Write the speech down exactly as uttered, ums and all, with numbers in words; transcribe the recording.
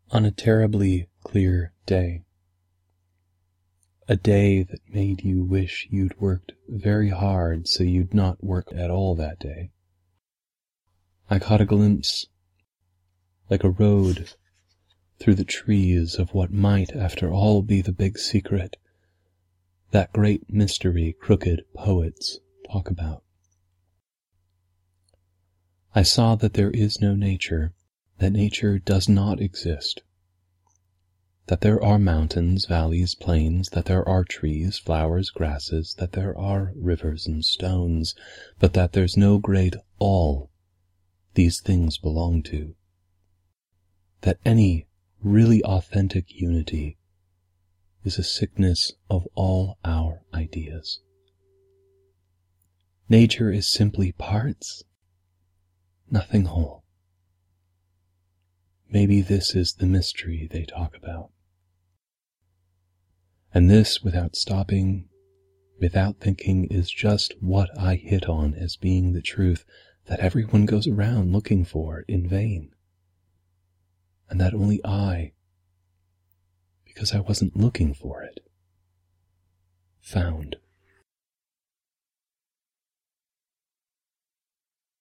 On a terribly clear day, a day that made you wish you'd worked very hard so you'd not work at all that day, I caught a glimpse, like a road through the trees, of what might, after all, be the big secret, that great mystery crooked poets talk about. I saw that there is no nature, that nature does not exist, that there are mountains, valleys, plains, that there are trees, flowers, grasses, that there are rivers and stones, but that there's no great all these things belong to, that any really authentic unity is a sickness of all our ideas. Nature is simply parts, nothing whole. Maybe this is the mystery they talk about. And this, without stopping, without thinking, is just what I hit on as being the truth that everyone goes around looking for in vain, and that only I, because I wasn't looking for it, found.